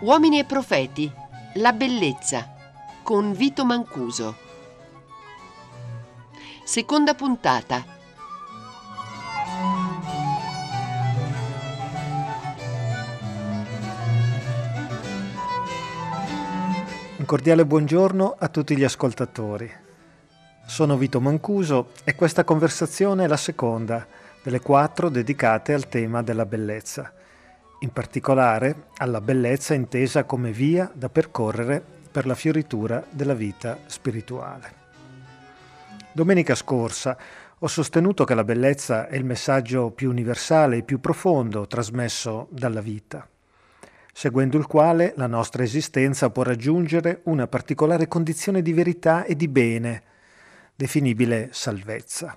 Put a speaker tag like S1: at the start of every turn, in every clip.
S1: Uomini e profeti, la bellezza, con Vito Mancuso. Seconda puntata.
S2: Un cordiale buongiorno a tutti gli ascoltatori. Sono Vito Mancuso e questa conversazione è la seconda delle 4 dedicate al tema della bellezza, in particolare alla bellezza intesa come via da percorrere per la fioritura della vita spirituale. Domenica scorsa ho sostenuto che la bellezza è il messaggio più universale e più profondo trasmesso dalla vita, seguendo il quale la nostra esistenza può raggiungere una particolare condizione di verità e di bene, definibile salvezza.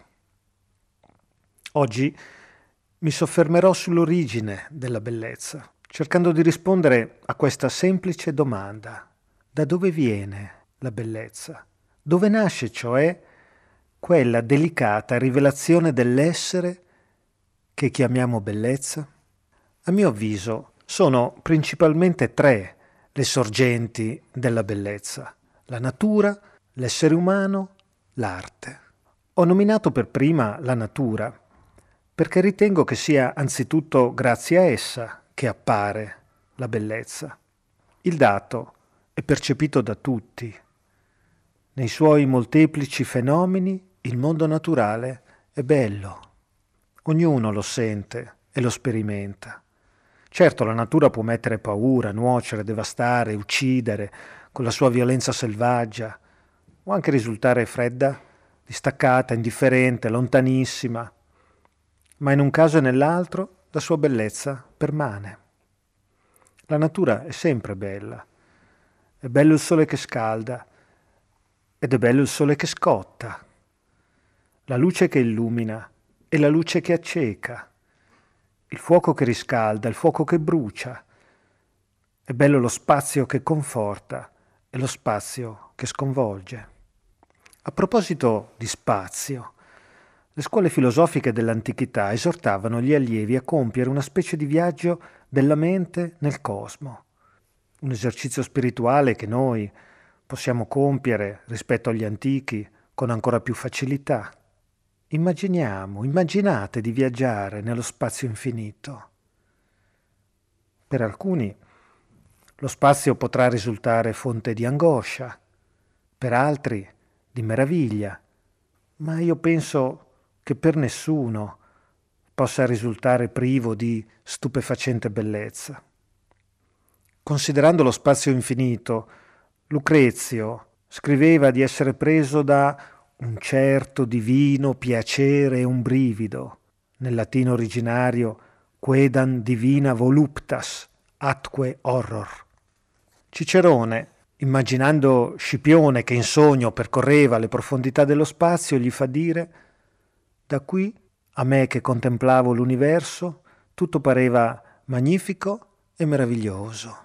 S2: Oggi mi soffermerò sull'origine della bellezza, cercando di rispondere a questa semplice domanda: da dove viene la bellezza? Dove nasce, cioè, quella delicata rivelazione dell'essere che chiamiamo bellezza? A mio avviso, sono principalmente 3 le sorgenti della bellezza: la natura, l'essere umano, l'arte. Ho nominato per prima la natura, perché ritengo che sia anzitutto grazie a essa che appare la bellezza. Il dato è percepito da tutti. Nei suoi molteplici fenomeni, il mondo naturale è bello. Ognuno lo sente e lo sperimenta. Certo, la natura può mettere paura, nuocere, devastare, uccidere con la sua violenza selvaggia, o anche risultare fredda, distaccata, indifferente, lontanissima, ma in un caso e nell'altro la sua bellezza permane. La natura è sempre bella. È bello il sole che scalda ed è bello il sole che scotta, la luce che illumina e la luce che acceca, il fuoco che riscalda, il fuoco che brucia. È bello lo spazio che conforta e lo spazio che sconvolge. A proposito di spazio, le scuole filosofiche dell'antichità esortavano gli allievi a compiere una specie di viaggio della mente nel cosmo, un esercizio spirituale che noi possiamo compiere rispetto agli antichi con ancora più facilità. Immaginate di viaggiare nello spazio infinito. Per alcuni lo spazio potrà risultare fonte di angoscia, per altri di meraviglia, ma io penso che per nessuno possa risultare privo di stupefacente bellezza. Considerando lo spazio infinito, Lucrezio scriveva di essere preso da un certo divino piacere e un brivido, nel latino originario quedam divina voluptas atque horror. Cicerone, immaginando Scipione che in sogno percorreva le profondità dello spazio, gli fa dire: da qui, a me che contemplavo l'universo, tutto pareva magnifico e meraviglioso.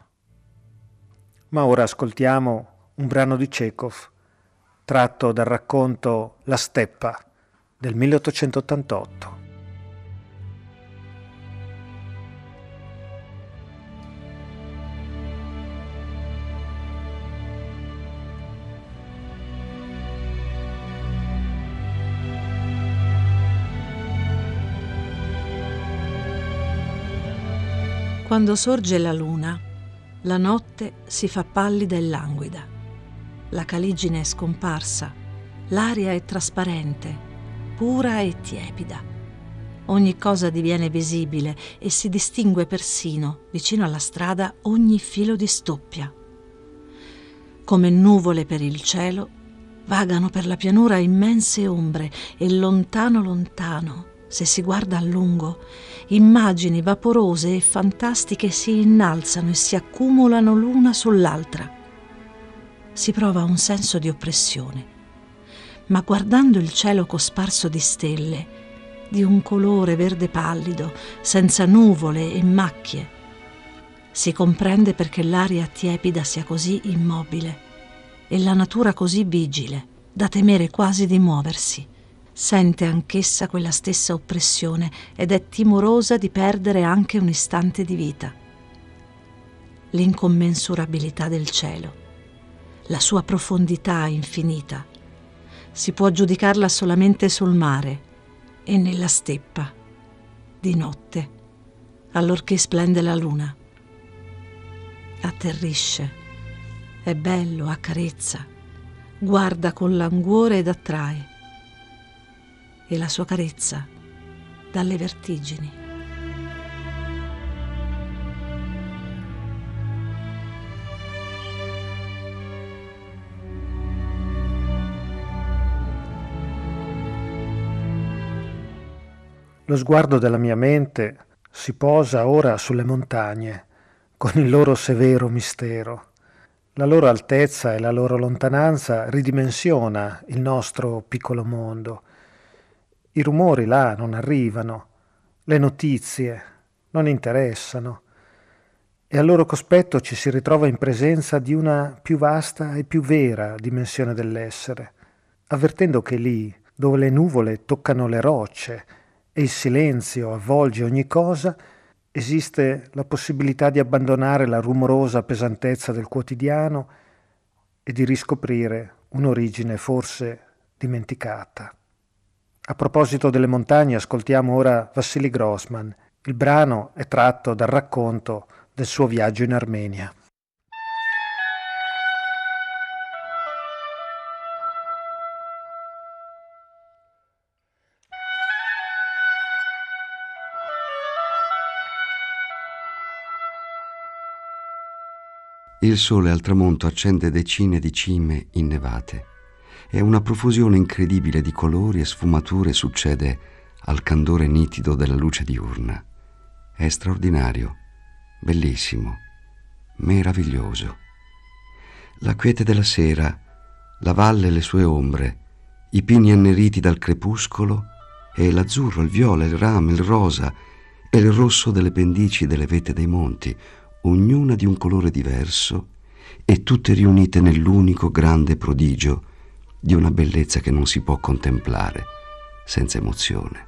S2: Ma ora ascoltiamo un brano di Čechov, tratto dal racconto La steppa del 1888.
S3: Quando sorge la luna, la notte si fa pallida e languida. La caligine è scomparsa, l'aria è trasparente, pura e tiepida. Ogni cosa diviene visibile e si distingue persino, vicino alla strada, ogni filo di stoppia. Come nuvole per il cielo, vagano per la pianura immense ombre e lontano lontano, se si guarda a lungo, immagini vaporose e fantastiche si innalzano e si accumulano l'una sull'altra. Si prova un senso di oppressione, ma guardando il cielo cosparso di stelle, di un colore verde pallido, senza nuvole e macchie, si comprende perché l'aria tiepida sia così immobile e la natura così vigile, da temere quasi di muoversi. Sente anch'essa quella stessa oppressione ed è timorosa di perdere anche un istante di vita. l'incommensurabilità del cielo, la sua profondità infinita. Si può giudicarla solamente sul mare e nella steppa, di notte, allorché splende la luna. Atterrisce, è bello, accarezza, guarda con languore ed attrae. E la sua carezza dà le vertigini.
S2: Lo sguardo della mia mente si posa ora sulle montagne, con il loro severo mistero. La loro altezza e la loro lontananza ridimensiona il nostro piccolo mondo. I rumori là non arrivano, le notizie non interessano, e al loro cospetto ci si ritrova in presenza di una più vasta e più vera dimensione dell'essere, avvertendo che lì, dove le nuvole toccano le rocce e il silenzio avvolge ogni cosa, esiste la possibilità di abbandonare la rumorosa pesantezza del quotidiano e di riscoprire un'origine forse dimenticata. A proposito delle montagne, ascoltiamo ora Vassili Grossman. Il brano è tratto dal racconto del suo viaggio in Armenia.
S4: Il sole al tramonto accende decine di cime innevate e una profusione incredibile di colori e sfumature succede al candore nitido della luce diurna. È straordinario, bellissimo, meraviglioso. La quiete della sera, la valle e le sue ombre, i pini anneriti dal crepuscolo e l'azzurro, il viola, il rame, il rosa e il rosso delle pendici delle vette dei monti, ognuna di un colore diverso e tutte riunite nell'unico grande prodigio di una bellezza che non si può contemplare senza emozione.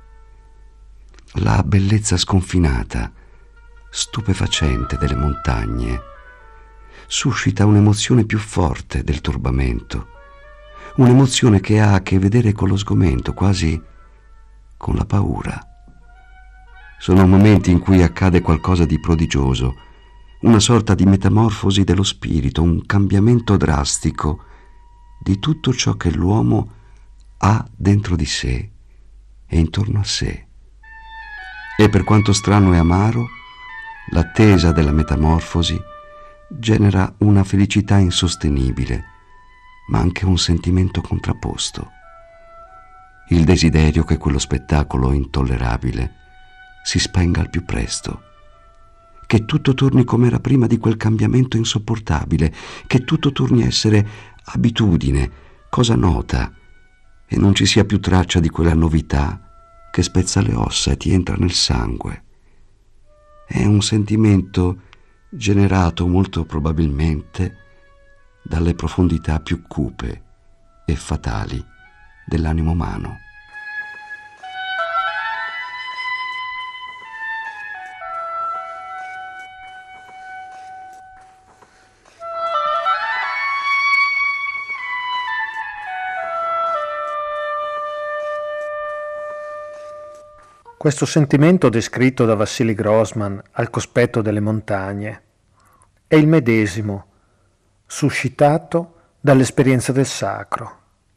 S4: La bellezza sconfinata, stupefacente delle montagne suscita un'emozione più forte del turbamento, un'emozione che ha a che vedere con lo sgomento, quasi con la paura. Sono momenti in cui accade qualcosa di prodigioso, una sorta di metamorfosi dello spirito, un cambiamento drastico di tutto ciò che l'uomo ha dentro di sé e intorno a sé. E per quanto strano e amaro, l'attesa della metamorfosi genera una felicità insostenibile, ma anche un sentimento contrapposto. Il desiderio che quello spettacolo intollerabile si spenga al più presto, che tutto torni come era prima di quel cambiamento insopportabile, che tutto torni a essere abitudine, cosa nota, e non ci sia più traccia di quella novità che spezza le ossa e ti entra nel sangue. È un sentimento generato molto probabilmente dalle profondità più cupe e fatali dell'animo umano.
S2: Questo sentimento descritto da Vassili Grossman al cospetto delle montagne è il medesimo, suscitato dall'esperienza del sacro,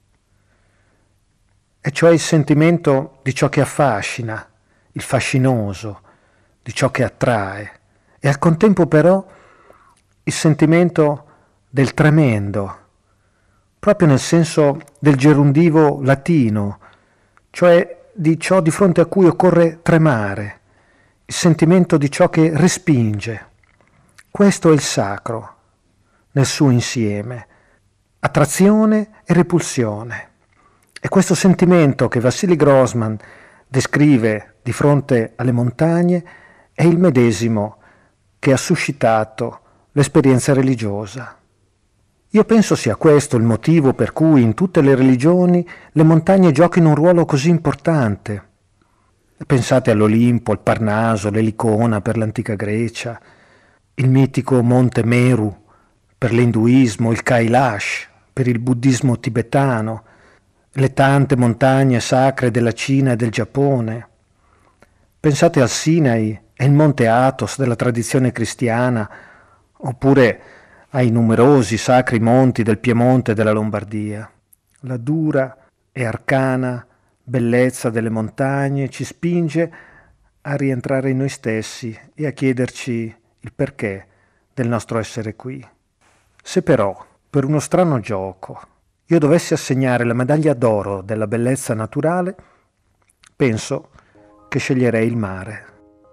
S2: e cioè il sentimento di ciò che affascina, il fascinoso, di ciò che attrae, e al contempo però il sentimento del tremendo, proprio nel senso del gerundivo latino, cioè di ciò di fronte a cui occorre tremare, il sentimento di ciò che respinge. Questo è il sacro, nel suo insieme, attrazione e repulsione. E questo sentimento che Vassili Grossman descrive di fronte alle montagne è il medesimo che ha suscitato l'esperienza religiosa. Io penso sia questo il motivo per cui in tutte le religioni le montagne giochino un ruolo così importante. Pensate all'Olimpo, al Parnaso, l'Elicona per l'antica Grecia. il mitico Monte Meru per l'induismo, il Kailash per il buddismo tibetano, le tante montagne sacre della Cina e del Giappone. Pensate al Sinai e il Monte Athos della tradizione cristiana, oppure ai numerosi sacri monti del Piemonte e della Lombardia. La dura e arcana bellezza delle montagne ci spinge a rientrare in noi stessi e a chiederci il perché del nostro essere qui. Se però, per uno strano gioco, io dovessi assegnare la medaglia d'oro della bellezza naturale, penso che sceglierei il mare.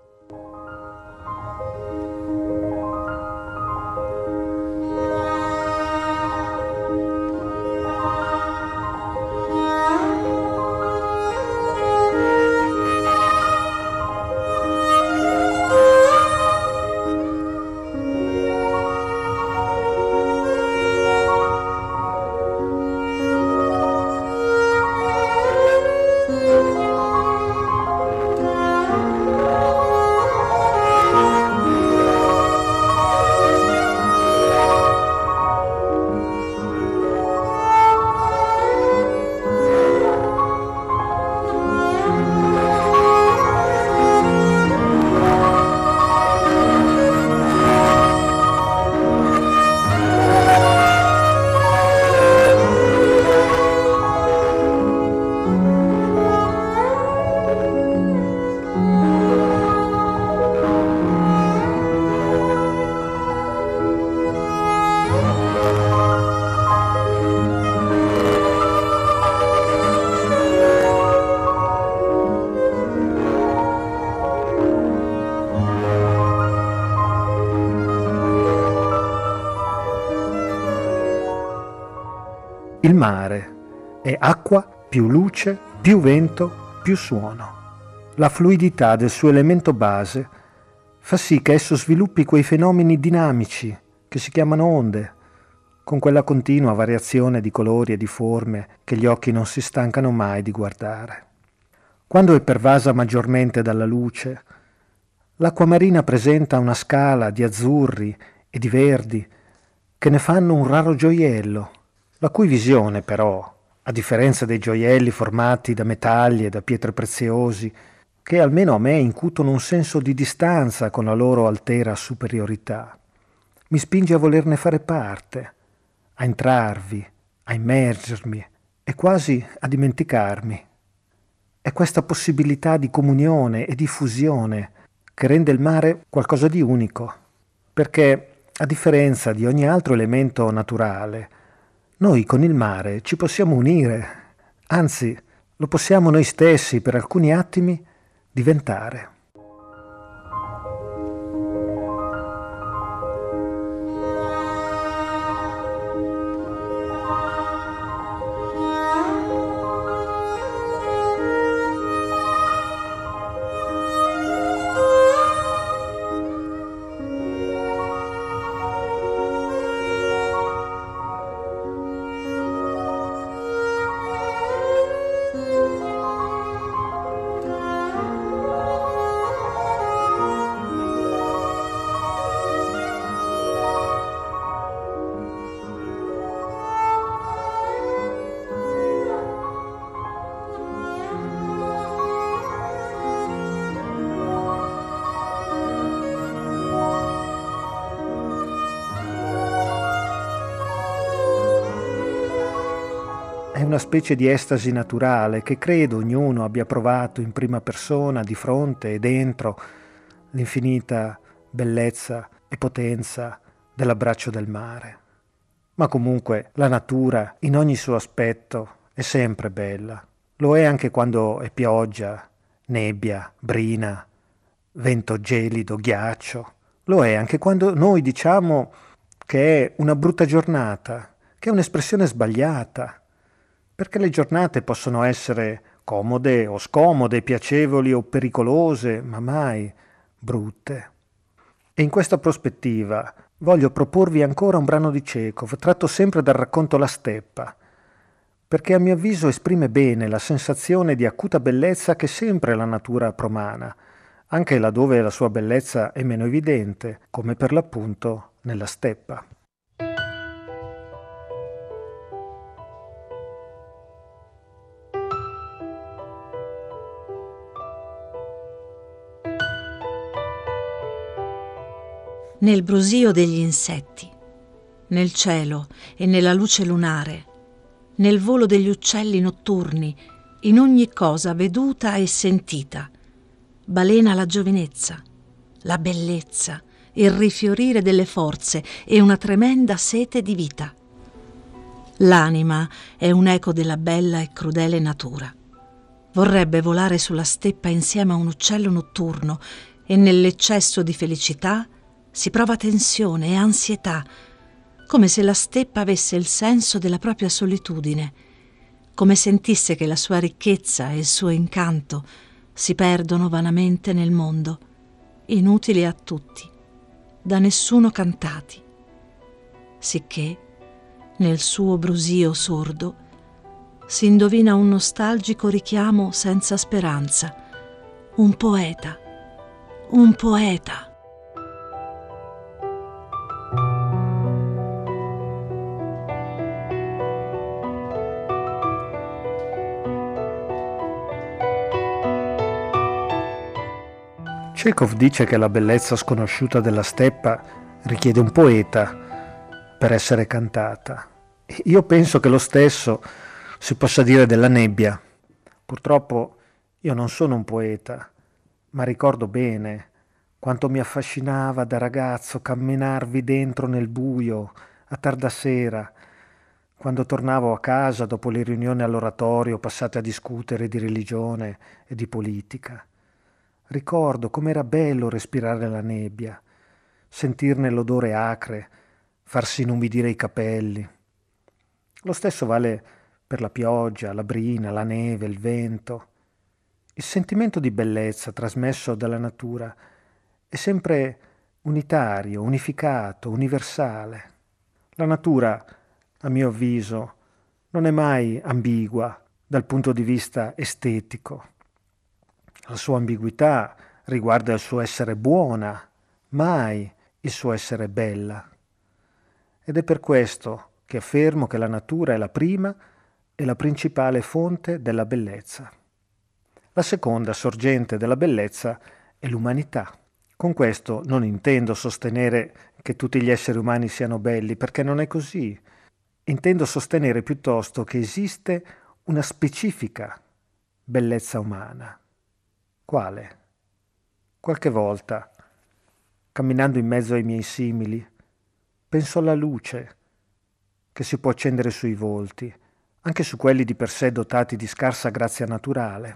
S2: Il mare è acqua più luce, più vento, più suono. La fluidità del suo elemento base fa sì che esso sviluppi quei fenomeni dinamici che si chiamano onde, con quella continua variazione di colori e di forme che gli occhi non si stancano mai di guardare. Quando è pervasa maggiormente dalla luce, l'acqua marina presenta una scala di azzurri e di verdi che ne fanno un raro gioiello, la cui visione però, a differenza dei gioielli formati da metalli e da pietre preziosi, che almeno a me incutono un senso di distanza con la loro altera superiorità, mi spinge a volerne fare parte, a entrarvi, a immergermi e quasi a dimenticarmi. È questa possibilità di comunione e di fusione che rende il mare qualcosa di unico, perché, a differenza di ogni altro elemento naturale, noi con il mare ci possiamo unire, anzi, lo possiamo noi stessi per alcuni attimi diventare. È una specie di estasi naturale che credo ognuno abbia provato in prima persona di fronte e dentro l'infinita bellezza e potenza dell'abbraccio del mare. Ma comunque la natura in ogni suo aspetto è sempre bella. Lo è anche quando è pioggia, nebbia, brina, vento gelido, ghiaccio. Lo è anche quando noi diciamo che è una brutta giornata, che è un'espressione sbagliata. Perché le giornate possono essere comode o scomode, piacevoli o pericolose, ma mai brutte. E in questa prospettiva voglio proporvi ancora un brano di Čechov, tratto sempre dal racconto La steppa, perché a mio avviso esprime bene la sensazione di acuta bellezza che sempre la natura promana, anche laddove la sua bellezza è meno evidente, come per l'appunto nella steppa.
S3: Nel brusio degli insetti, nel cielo e nella luce lunare, nel volo degli uccelli notturni, in ogni cosa veduta e sentita, balena la giovinezza, la bellezza, il rifiorire delle forze e una tremenda sete di vita. L'anima è un eco della bella e crudele natura. Vorrebbe volare sulla steppa insieme a un uccello notturno e nell'eccesso di felicità si prova tensione e ansietà, come se la steppa avesse il senso della propria solitudine, come sentisse che la sua ricchezza e il suo incanto si perdono vanamente nel mondo, inutili a tutti, da nessuno cantati. Sicché, nel suo brusio sordo, si indovina un nostalgico richiamo senza speranza, un poeta, un poeta.
S2: Chekhov dice che la bellezza sconosciuta della steppa richiede un poeta per essere cantata. Io penso che lo stesso si possa dire della nebbia. Purtroppo io non sono un poeta, ma ricordo bene quanto mi affascinava da ragazzo camminarvi dentro nel buio a tarda sera, quando tornavo a casa dopo le riunioni all'oratorio passate a discutere di religione e di politica. Ricordo com'era bello respirare la nebbia, sentirne l'odore acre, farsi inumidire i capelli. Lo stesso vale per la pioggia, la brina, la neve, il vento. Il sentimento di bellezza trasmesso dalla natura è sempre unitario, unificato, universale. La natura, a mio avviso, non è mai ambigua dal punto di vista estetico. La sua ambiguità riguarda il suo essere buona, mai il suo essere bella. Ed è per questo che affermo che la natura è la prima e la principale fonte della bellezza. La seconda sorgente della bellezza è l'umanità. Con questo non intendo sostenere che tutti gli esseri umani siano belli, perché non è così. Intendo sostenere piuttosto che esiste una specifica bellezza umana. Quale? Qualche volta, camminando in mezzo ai miei simili, penso alla luce che si può accendere sui volti, anche su quelli di per sé dotati di scarsa grazia naturale.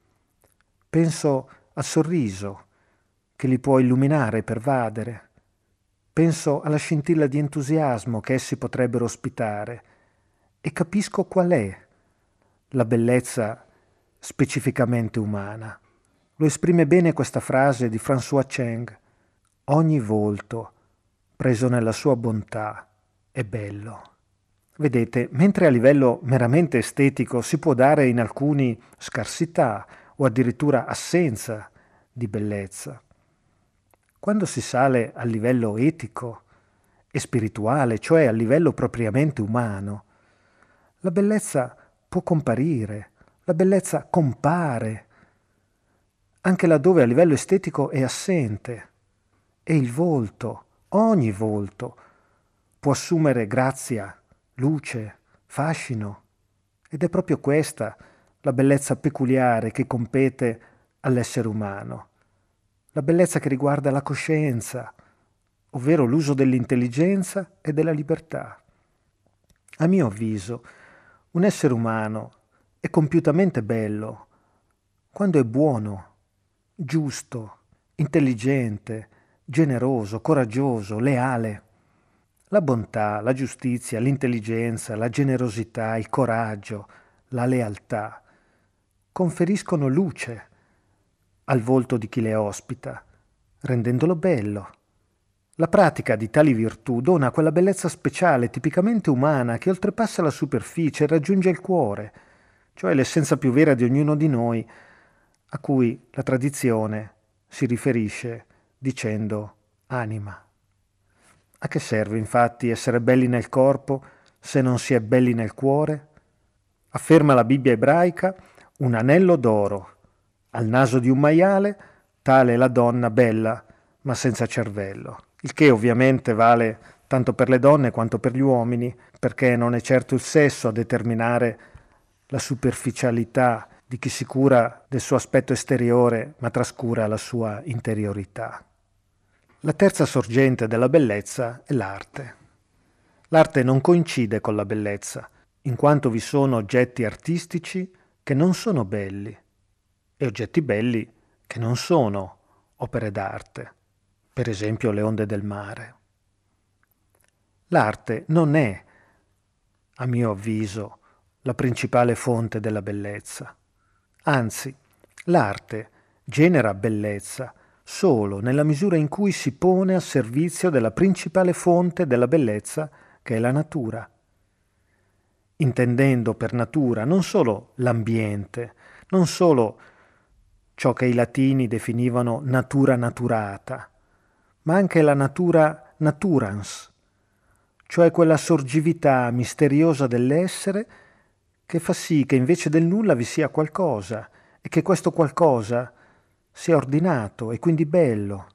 S2: Penso al sorriso che li può illuminare e pervadere. Penso alla scintilla di entusiasmo che essi potrebbero ospitare e capisco qual è la bellezza specificamente umana. Lo esprime bene questa frase di François Cheng: ogni volto, preso nella sua bontà, è bello. Vedete, mentre a livello meramente estetico si può dare in alcuni scarsità o addirittura assenza di bellezza, quando si sale al livello etico e spirituale, cioè al livello propriamente umano, la bellezza può comparire, la bellezza compare, anche laddove a livello estetico è assente. E il volto, ogni volto, può assumere grazia, luce, fascino. Ed è proprio questa la bellezza peculiare che compete all'essere umano. La bellezza che riguarda la coscienza, ovvero l'uso dell'intelligenza e della libertà. A mio avviso, un essere umano è compiutamente bello quando è buono, giusto, intelligente, generoso, coraggioso, leale. La bontà, la giustizia, l'intelligenza, la generosità, il coraggio, la lealtà conferiscono luce al volto di chi le ospita, rendendolo bello. La pratica di tali virtù dona quella bellezza speciale, tipicamente umana, che oltrepassa la superficie e raggiunge il cuore, cioè l'essenza più vera di ognuno di noi, a cui la tradizione si riferisce dicendo anima. A che serve infatti essere belli nel corpo se non si è belli nel cuore? Afferma la Bibbia ebraica: un anello d'oro al naso di un maiale, tale è la donna bella ma senza cervello. Il che ovviamente vale tanto per le donne quanto per gli uomini, perché non è certo il sesso a determinare la superficialità di chi si cura del suo aspetto esteriore ma trascura la sua interiorità. La terza sorgente della bellezza è l'arte. L'arte non coincide con la bellezza, in quanto vi sono oggetti artistici che non sono belli e oggetti belli che non sono opere d'arte, per esempio le onde del mare. L'arte non è, a mio avviso, la principale fonte della bellezza. Anzi, l'arte genera bellezza solo nella misura in cui si pone al servizio della principale fonte della bellezza, che è la natura. Intendendo per natura non solo l'ambiente, non solo ciò che i latini definivano natura naturata, ma anche la natura naturans, cioè quella sorgività misteriosa dell'essere che fa sì che invece del nulla vi sia qualcosa e che questo qualcosa sia ordinato e quindi bello.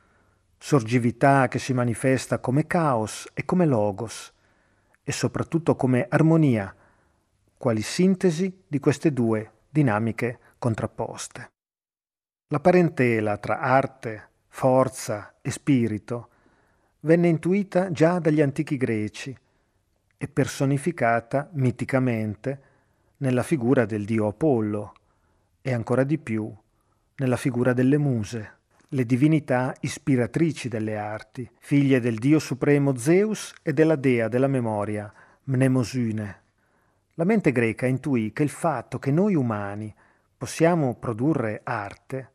S2: Sorgività che si manifesta come caos e come logos e soprattutto come armonia, quali sintesi di queste due dinamiche contrapposte. La parentela tra arte, forza e spirito venne intuita già dagli antichi greci e personificata miticamente nella figura del dio Apollo e ancora di più nella figura delle muse, le divinità ispiratrici delle arti, figlie del dio supremo Zeus e della dea della memoria Mnemosyne. La mente greca intuì che il fatto che noi umani possiamo produrre arte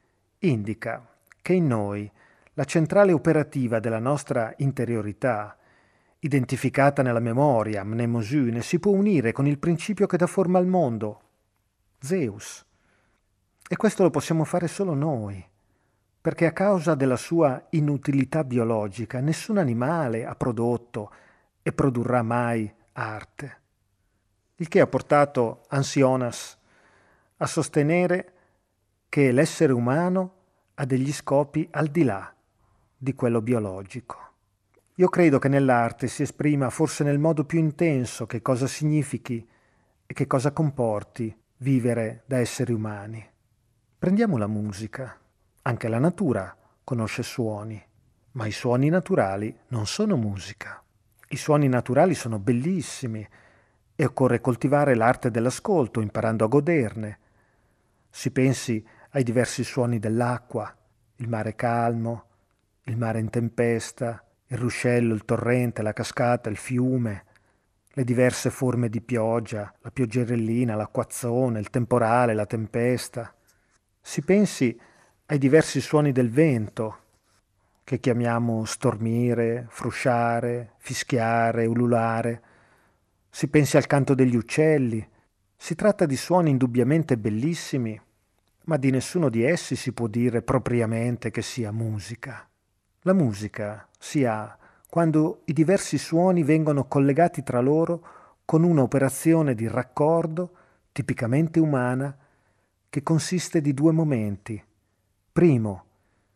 S2: indica che in noi la centrale operativa della nostra interiorità, identificata nella memoria Mnemosyne, si può unire con il principio che dà forma al mondo, Zeus. E questo lo possiamo fare solo noi, perché a causa della sua inutilità biologica nessun animale ha prodotto e produrrà mai arte. Il che ha portato Ansionas a sostenere che l'essere umano ha degli scopi al di là di quello biologico. Io credo che nell'arte si esprima forse nel modo più intenso che cosa significhi e che cosa comporti vivere da esseri umani. Prendiamo la musica. Anche la natura conosce suoni, ma i suoni naturali non sono musica. I suoni naturali sono bellissimi e occorre coltivare l'arte dell'ascolto imparando a goderne. Si pensi ai diversi suoni dell'acqua, il mare calmo, il mare in tempesta, il ruscello, il torrente, la cascata, il fiume, le diverse forme di pioggia, la pioggerellina, l'acquazzone, il temporale, la tempesta. Si pensi ai diversi suoni del vento, che chiamiamo stormire, frusciare, fischiare, ululare. Si pensi al canto degli uccelli. Si tratta di suoni indubbiamente bellissimi, ma di nessuno di essi si può dire propriamente che sia musica. La musica si ha quando i diversi suoni vengono collegati tra loro con un'operazione di raccordo tipicamente umana che consiste di due momenti. Primo,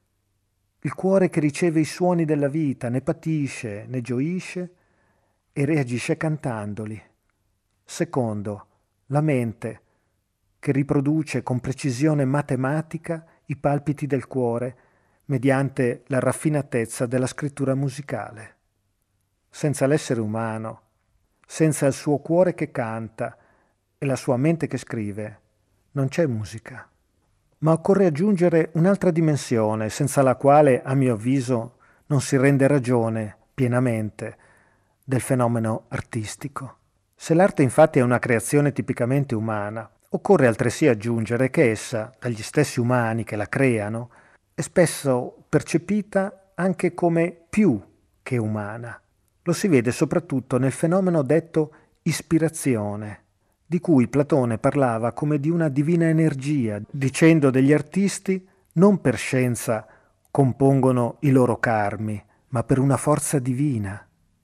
S2: il cuore che riceve i suoni della vita, ne patisce, ne gioisce e reagisce cantandoli. Secondo, la mente che riproduce con precisione matematica i palpiti del cuore mediante la raffinatezza della scrittura musicale. Senza l'essere umano, senza il suo cuore che canta e la sua mente che scrive, non c'è musica. Ma occorre aggiungere un'altra dimensione, senza la quale, a mio avviso, non si rende ragione pienamente del fenomeno artistico. Se l'arte infatti è una creazione tipicamente umana, occorre altresì aggiungere che essa, dagli stessi umani che la creano, è spesso percepita anche come più che umana. Lo si vede soprattutto nel fenomeno detto ispirazione, di cui Platone parlava come di una divina energia, dicendo degli artisti non per scienza compongono i loro karmi, ma per una forza divina.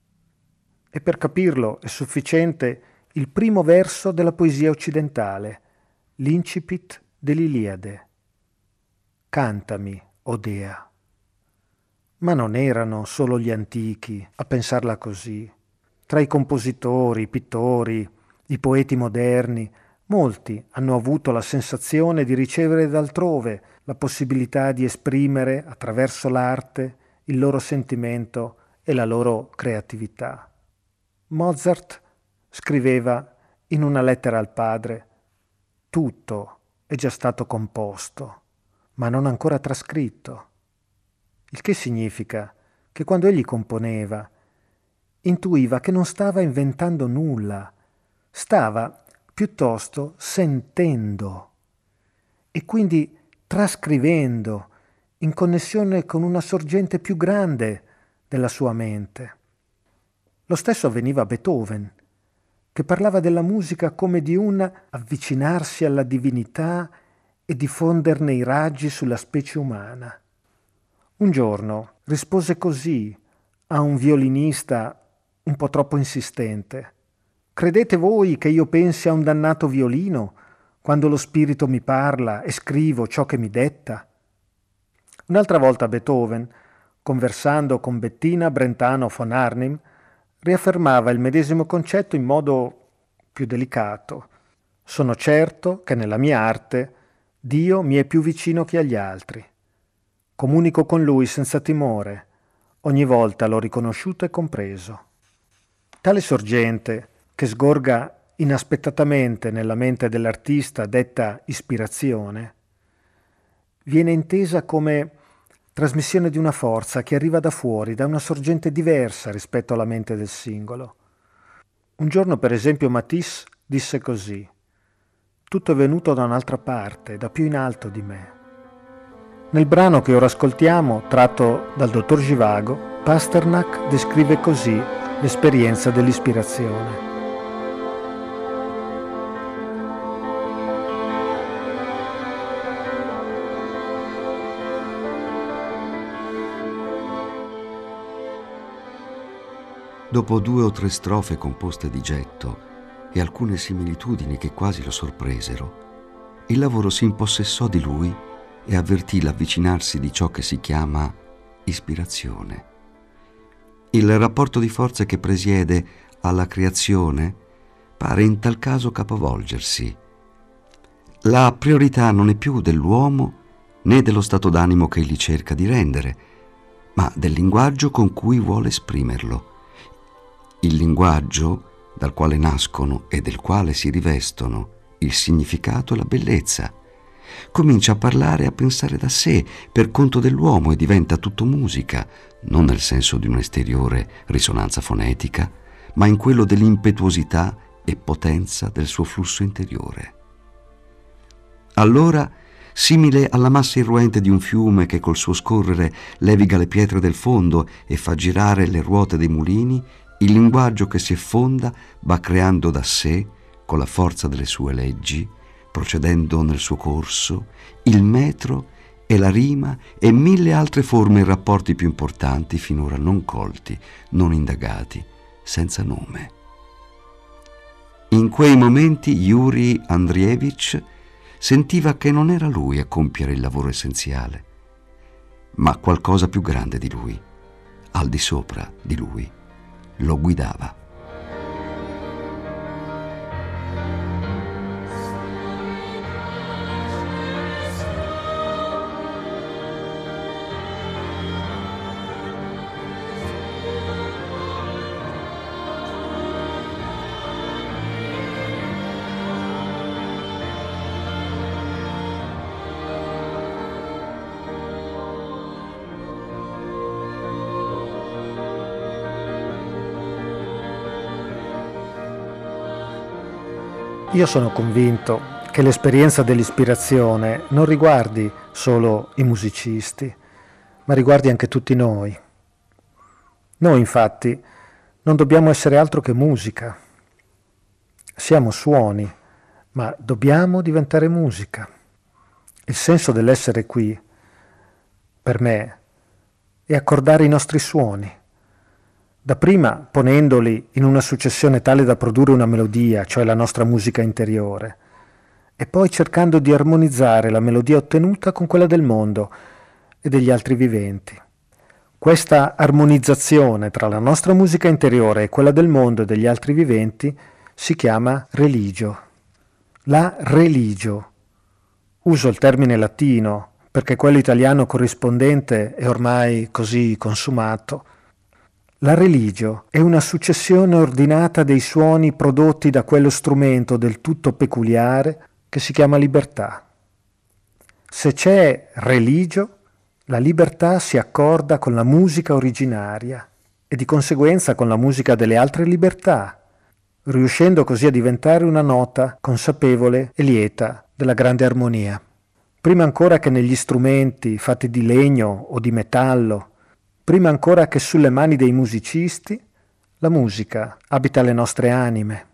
S2: E per capirlo è sufficiente il primo verso della poesia occidentale, l'incipit dell'Iliade. Cantami, o Dea. Ma non erano solo gli antichi a pensarla così. Tra i compositori, i pittori, i poeti moderni, molti hanno avuto la sensazione di ricevere d'altrove la possibilità di esprimere attraverso l'arte il loro sentimento e la loro creatività. Mozart scriveva in una lettera al padre: tutto è già stato composto, ma non ancora trascritto. Il che significa che quando egli componeva, intuiva che non stava inventando nulla, stava piuttosto sentendo e quindi trascrivendo in connessione con una sorgente più grande della sua mente. Lo stesso avveniva a Beethoven, che parlava della musica come di un avvicinarsi alla divinità e diffonderne i raggi sulla specie umana. Un giorno rispose così a un violinista un po' troppo insistente: credete voi che io pensi a un dannato violino quando lo spirito mi parla e scrivo ciò che mi detta? Un'altra volta Beethoven, conversando con Bettina Brentano von Arnim, riaffermava il medesimo concetto in modo più delicato. Sono certo che nella mia arte Dio mi è più vicino che agli altri. Comunico con Lui senza timore. Ogni volta l'ho riconosciuto e compreso. Tale sorgente, che sgorga inaspettatamente nella mente dell'artista detta ispirazione, viene intesa come trasmissione di una forza che arriva da fuori, da una sorgente diversa rispetto alla mente del singolo. Un giorno, per esempio, Matisse disse così: tutto è venuto da un'altra parte, da più in alto di me. Nel brano che ora ascoltiamo, tratto dal dottor Zhivago, Pasternak descrive così l'esperienza dell'ispirazione.
S4: Dopo 2 o 3 strofe composte di getto e alcune similitudini che quasi lo sorpresero, il lavoro si impossessò di lui e avvertì l'avvicinarsi di ciò che si chiama ispirazione. Il rapporto di forze che presiede alla creazione pare in tal caso capovolgersi. La priorità non è più dell'uomo né dello stato d'animo che egli cerca di rendere, ma del linguaggio con cui vuole esprimerlo. Il linguaggio dal quale nascono e del quale si rivestono il significato e la bellezza. Comincia a parlare e a pensare da sé, per conto dell'uomo, e diventa tutto musica, non nel senso di un'esteriore risonanza fonetica, ma in quello dell'impetuosità e potenza del suo flusso interiore. Allora, simile alla massa irruente di un fiume che col suo scorrere leviga le pietre del fondo e fa girare le ruote dei mulini, il linguaggio che si effonda va creando da sé, con la forza delle sue leggi, procedendo nel suo corso, il metro e la rima e 1000 altre forme e rapporti più importanti finora non colti, non indagati, senza nome. In quei momenti Yuri Andreevich sentiva che non era lui a compiere il lavoro essenziale, ma qualcosa più grande di lui, al di sopra di lui, lo guidava.
S2: Io sono convinto che l'esperienza dell'ispirazione non riguardi solo i musicisti, ma riguardi anche tutti noi. Noi, infatti, non dobbiamo essere altro che musica. Siamo suoni, ma dobbiamo diventare musica. Il senso dell'essere qui per me, è accordare i nostri suoni. Dapprima ponendoli in una successione tale da produrre una melodia, cioè la nostra musica interiore, e poi cercando di armonizzare la melodia ottenuta con quella del mondo e degli altri viventi. Questa armonizzazione tra la nostra musica interiore e quella del mondo e degli altri viventi si chiama religio. La religio. Uso il termine latino perché quello italiano corrispondente è ormai così consumato. La religio è una successione ordinata dei suoni prodotti da quello strumento del tutto peculiare che si chiama libertà. Se c'è religio, la libertà si accorda con la musica originaria e di conseguenza con la musica delle altre libertà, riuscendo così a diventare una nota consapevole e lieta della grande armonia. Prima ancora che negli strumenti fatti di legno o di metallo, prima ancora che sulle mani dei musicisti, la musica abita le nostre anime.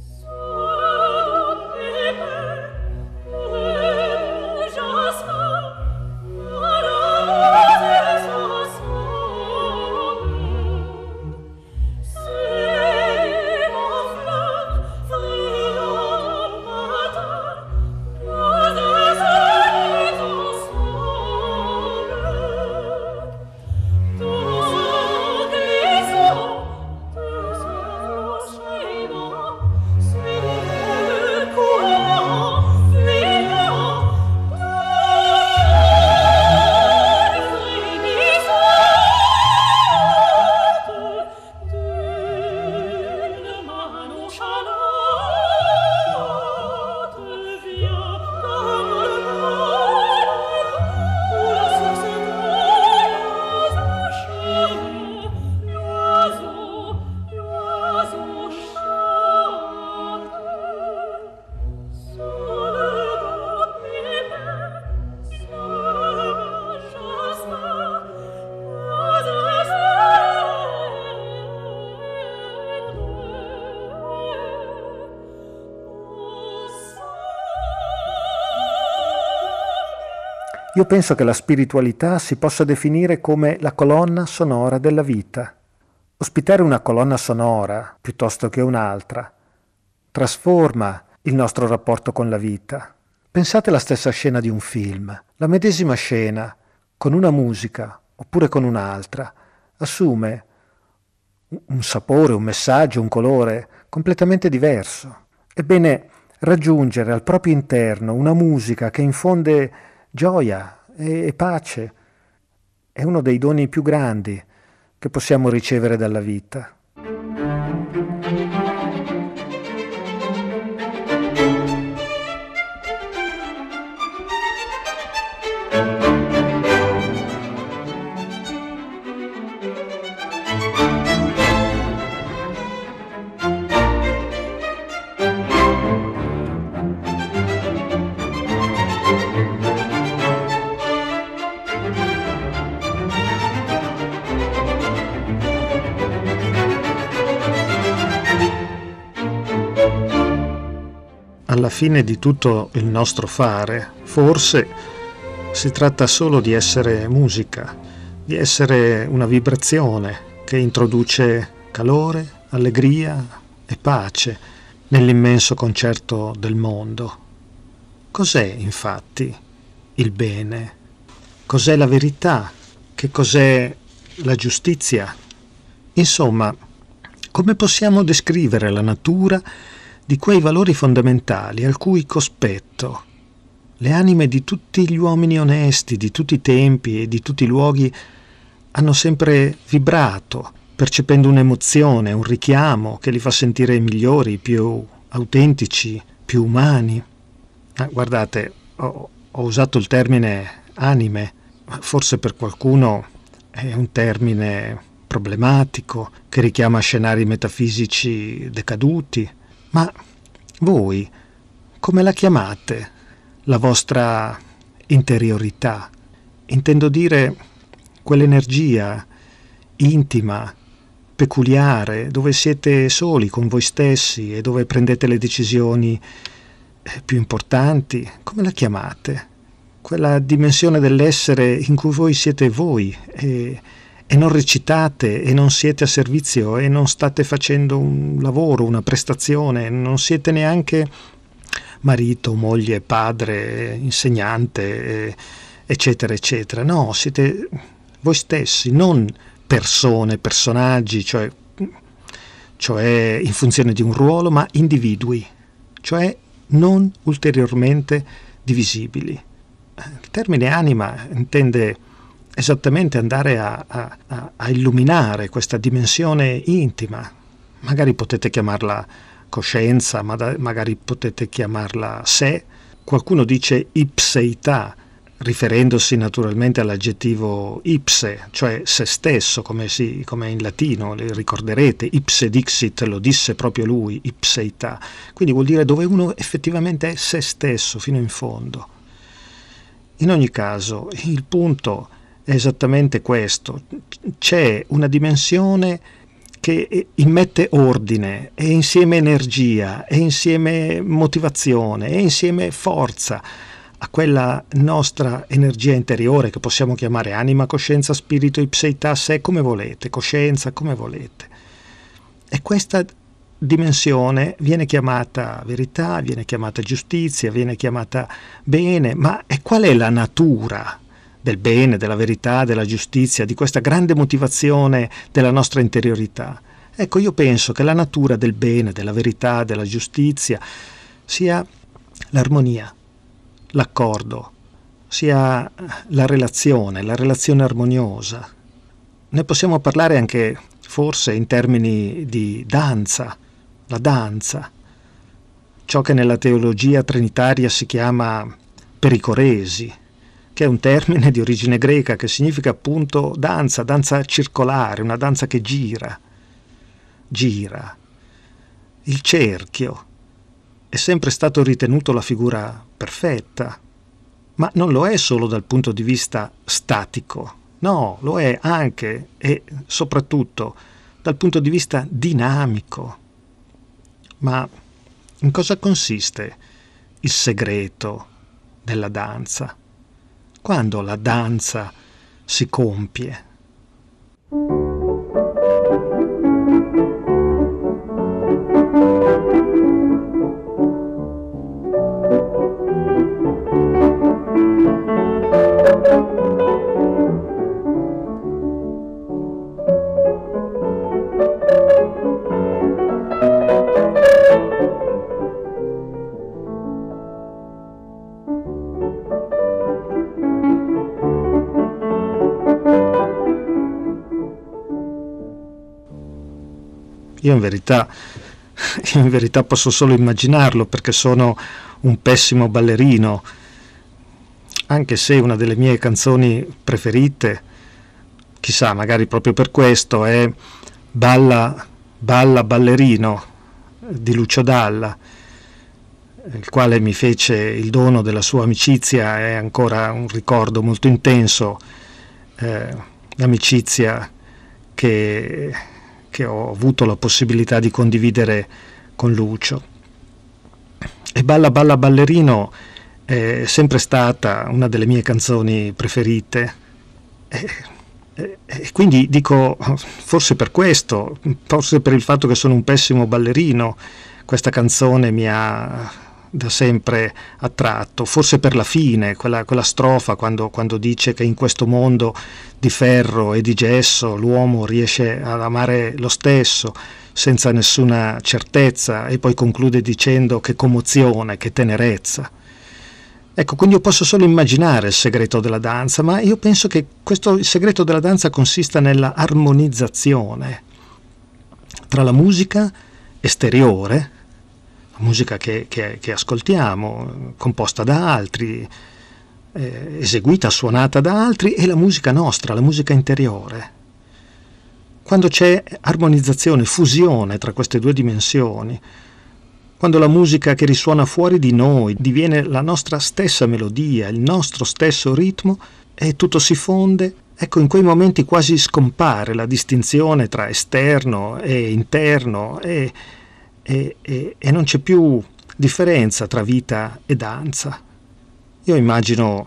S2: Io penso che la spiritualità si possa definire come la colonna sonora della vita. Ospitare una colonna sonora, piuttosto che un'altra, trasforma il nostro rapporto con la vita. Pensate alla stessa scena di un film. La medesima scena, con una musica oppure con un'altra, assume un sapore, un messaggio, un colore completamente diverso. Ebbene, raggiungere al proprio interno una musica che infonde gioia e pace è uno dei doni più grandi che possiamo ricevere dalla vita. Alla fine di tutto il nostro fare, forse si tratta solo di essere musica, di essere una vibrazione che introduce calore, allegria e pace nell'immenso concerto del mondo. Cos'è infatti il bene? Cos'è la verità? Che cos'è la giustizia? Insomma, come possiamo descrivere la natura di quei valori fondamentali al cui cospetto le anime di tutti gli uomini onesti, di tutti i tempi e di tutti i luoghi hanno sempre vibrato, percependo un'emozione, un richiamo che li fa sentire migliori, più autentici, più umani? Guardate, ho usato il termine anime, ma forse per qualcuno è un termine problematico che richiama scenari metafisici decaduti. Ma voi come la chiamate, la vostra interiorità? Intendo dire quell'energia intima, peculiare, dove siete soli con voi stessi e dove prendete le decisioni più importanti. Come la chiamate? quella dimensione dell'essere in cui voi siete voi e non recitate e non siete a servizio e non state facendo un lavoro, una prestazione, non siete neanche marito, moglie, padre, insegnante, eccetera, eccetera. No, siete voi stessi, non persone, personaggi, cioè in funzione di un ruolo, ma individui, cioè non ulteriormente divisibili. Il termine anima intende esattamente andare a illuminare questa dimensione intima. Magari potete chiamarla coscienza, magari potete chiamarla sé. Qualcuno dice ipseità, riferendosi naturalmente all'aggettivo ipse, cioè se stesso, come in latino, le ricorderete, ipse dixit, lo disse proprio lui, ipseità. Quindi vuol dire dove uno effettivamente è se stesso fino in fondo. In ogni caso, il punto è esattamente questo. C'è una dimensione che immette ordine, è insieme energia, è insieme motivazione, è insieme forza a quella nostra energia interiore che possiamo chiamare anima, coscienza, spirito, ipseità, sé, come volete, coscienza, come volete. E questa dimensione viene chiamata verità, viene chiamata giustizia, viene chiamata bene, ma qual è la natura del bene, della verità, della giustizia, di questa grande motivazione della nostra interiorità? Ecco, io penso che la natura del bene, della verità, della giustizia sia l'armonia, l'accordo, sia la relazione armoniosa. Ne possiamo parlare anche forse in termini di danza, la danza, ciò che nella teologia trinitaria si chiama pericoresi, che è un termine di origine greca che significa appunto danza circolare, una danza che gira. Il cerchio è sempre stato ritenuto la figura perfetta, ma non lo è solo dal punto di vista statico, no, lo è anche e soprattutto dal punto di vista dinamico. Ma in cosa consiste il segreto della danza? Quando la danza si compie? Io in verità posso solo immaginarlo, perché sono un pessimo ballerino, anche se una delle mie canzoni preferite, chissà, magari proprio per questo, è Balla ballerino di Lucio Dalla, il quale mi fece il dono della sua amicizia. È ancora un ricordo molto intenso, l'amicizia che ho avuto la possibilità di condividere con Lucio. E Balla ballerino è sempre stata una delle mie canzoni preferite, e quindi dico, forse per questo, forse per il fatto che sono un pessimo ballerino, questa canzone mi ha da sempre attratto, forse per la fine, quella strofa quando dice che in questo mondo di ferro e di gesso l'uomo riesce ad amare lo stesso senza nessuna certezza, e poi conclude dicendo che commozione, che tenerezza. Ecco, quindi io posso solo immaginare il segreto della danza, ma io penso che il segreto della danza consista nella armonizzazione tra la musica esteriore, la musica che ascoltiamo, composta da altri, eseguita, suonata da altri, e la musica nostra, la musica interiore. Quando c'è armonizzazione, fusione tra queste due dimensioni, quando la musica che risuona fuori di noi diviene la nostra stessa melodia, il nostro stesso ritmo, e tutto si fonde, ecco, in quei momenti quasi scompare la distinzione tra esterno e interno, e non c'è più differenza tra vita e danza. Io immagino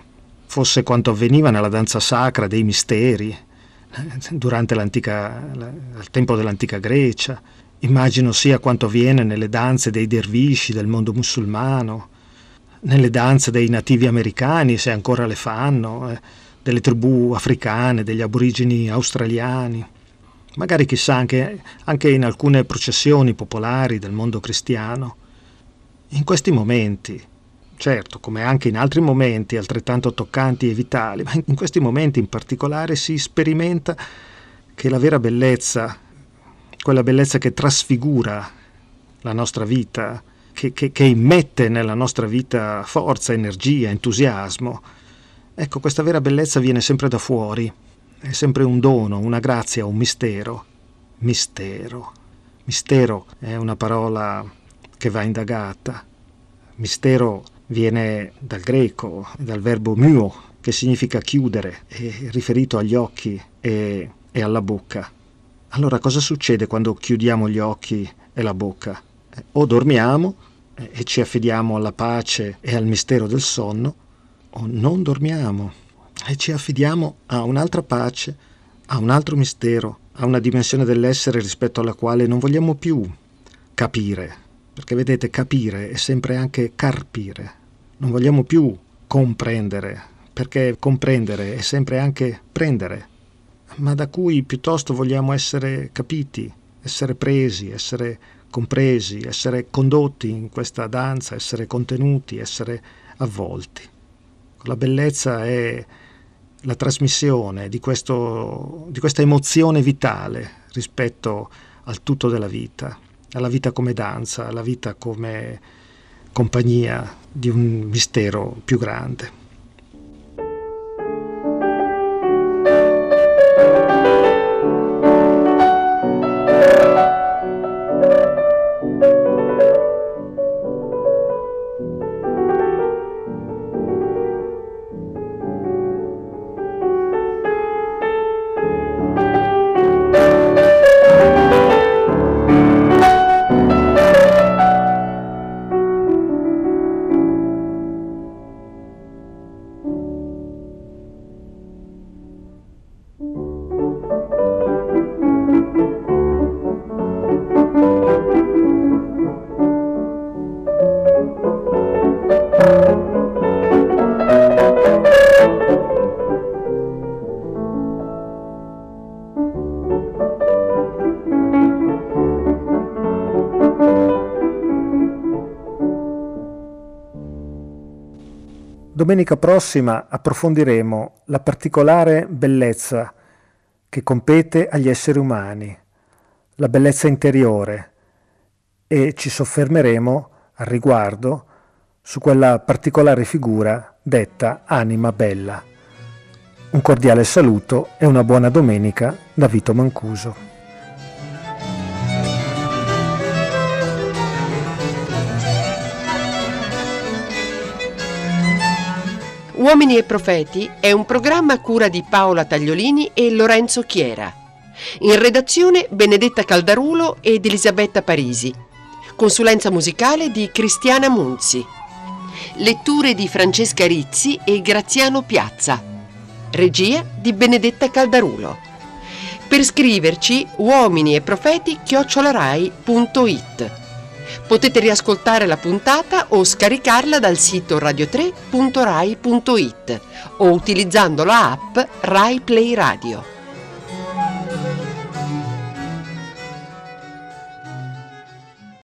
S2: fosse quanto avveniva nella danza sacra dei misteri durante al tempo dell'antica Grecia. Immagino sia quanto avviene nelle danze dei dervisci del mondo musulmano, nelle danze dei nativi americani, se ancora le fanno, delle tribù africane, degli aborigeni australiani, magari chissà anche in alcune processioni popolari del mondo cristiano. In questi momenti, certo, come anche in altri momenti altrettanto toccanti e vitali, ma in questi momenti in particolare si sperimenta che la vera bellezza, quella bellezza che trasfigura la nostra vita, che immette nella nostra vita forza, energia, entusiasmo, ecco, questa vera bellezza viene sempre da fuori, è sempre un dono, una grazia, un mistero. Mistero. Mistero è una parola che va indagata. Mistero viene dal greco, dal verbo myo, che significa chiudere, è riferito agli occhi e alla bocca. Allora cosa succede quando chiudiamo gli occhi e la bocca? O dormiamo e ci affidiamo alla pace e al mistero del sonno, o non dormiamo e ci affidiamo a un'altra pace, a un altro mistero, a una dimensione dell'essere rispetto alla quale non vogliamo più capire, perché vedete, capire è sempre anche carpire. Non vogliamo più comprendere, perché comprendere è sempre anche prendere, ma da cui piuttosto vogliamo essere capiti, essere presi, essere compresi, essere condotti in questa danza, essere contenuti, essere avvolti. La bellezza è la trasmissione di questa emozione vitale rispetto al tutto della vita, alla vita come danza, alla vita come compagnia di un mistero più grande. Domenica prossima approfondiremo la particolare bellezza che compete agli esseri umani, la bellezza interiore, e ci soffermeremo al riguardo su quella particolare figura detta anima bella. Un cordiale saluto e una buona domenica da Vito Mancuso.
S1: Uomini e Profeti è un programma a cura di Paola Tagliolini e Lorenzo Chiera. In redazione Benedetta Caldarulo ed Elisabetta Parisi. Consulenza musicale di Cristiana Munzi. Letture di Francesca Rizzi e Graziano Piazza. Regia di Benedetta Caldarulo. Per scriverci uominieprofeti@rai.it. Potete riascoltare la puntata o scaricarla dal sito radio3.rai.it o utilizzando la app Rai Play Radio.